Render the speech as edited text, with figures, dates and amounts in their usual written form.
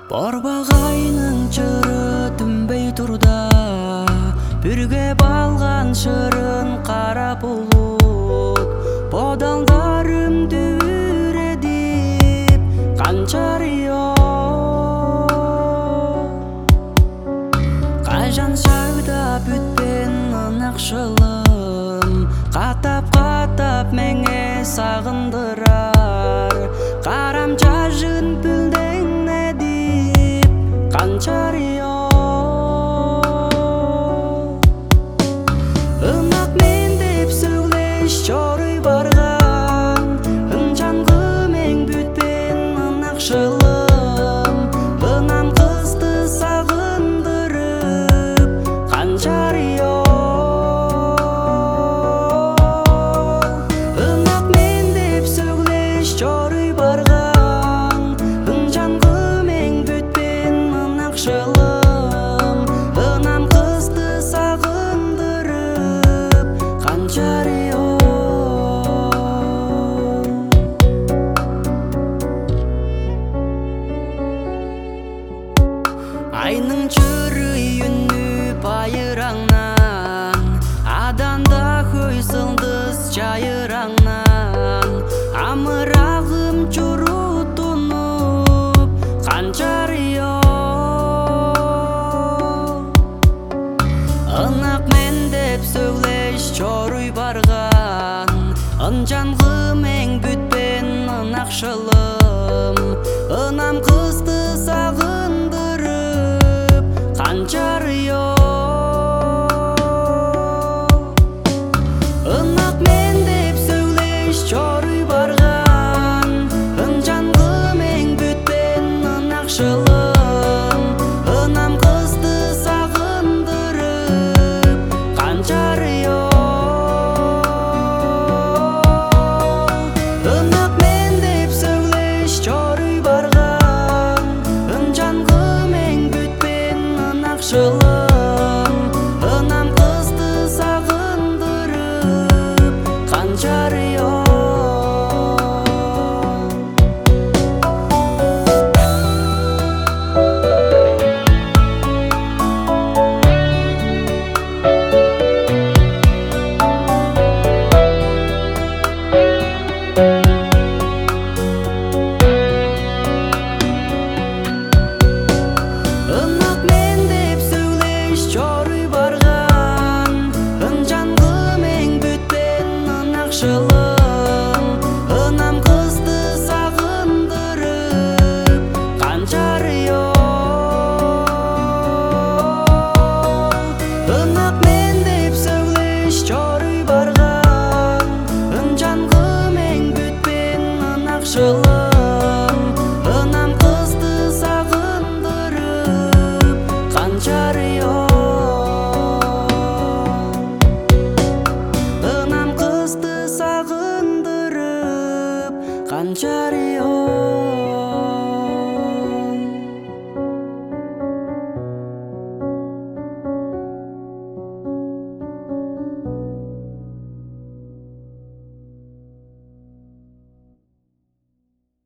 Борбағайның чыры түнбей тұрда, бүрге балған шырын қара бұлут. Бодалдарым дүредіп қанчарыйо, қажан шағда бүтпен ынақшылым. Қатап-қатап мәңе сағындырар, қарам жажын пүлден әдіп қанчарыйо. Ынақ мен деп сөйлеш чорый барған, ынжанғы мәң бүтпен ынақшылым. Ынам қызды сағындырып қанчарыйо. Чорый барған, ынжанғы мәң бүтпен ынақшылым. Ынам қызды сағындырып қанчарыйо. Айның чырый үніп айыраңнан, аданда көйсылдыз чайыраңнан. Амырағым чуру тунуп қанчарыйо. Ынақ мен деп сөйлеш чорый барған, ынжанғы мәң бүтпен ынақшылым. Ынам қызды сағындырып қанчарыйо. Ынақ мен деп сөйлеш чорый барған, ынжанғы мәң бүтпен ынақшылым.